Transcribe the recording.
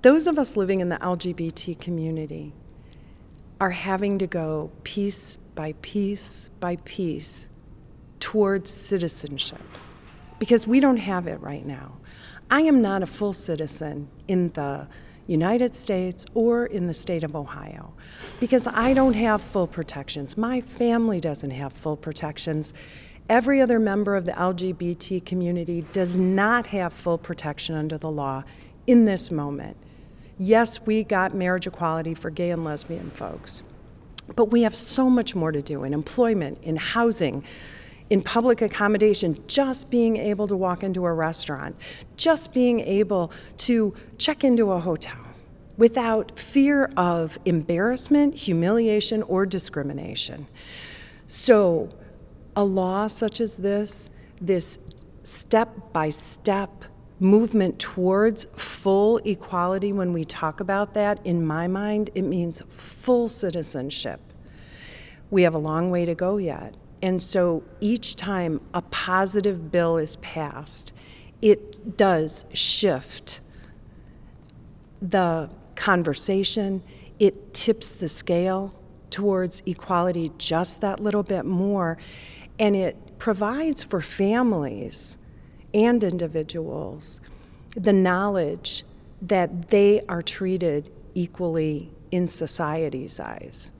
those of us living in the LGBT community are having to go piece by piece by piece towards citizenship because we don't have it right now. I am not a full citizen in the United States or in the state of Ohio because I don't have full protections. My family doesn't have full protections. Every other member of the LGBT community does not have full protection under the law in this moment. Yes, we got marriage equality for gay and lesbian folks, but we have so much more to do in employment, in housing, in public accommodation, just being able to walk into a restaurant, just being able to check into a hotel without fear of embarrassment, humiliation, or discrimination. So a law such as this step-by-step movement towards full equality, when we talk about that, in my mind, it means full citizenship. We have a long way to go yet. And so each time a positive bill is passed, it does shift the conversation. It tips the scale towards equality just that little bit more. And it provides for families and individuals the knowledge that they are treated equally in society's eyes.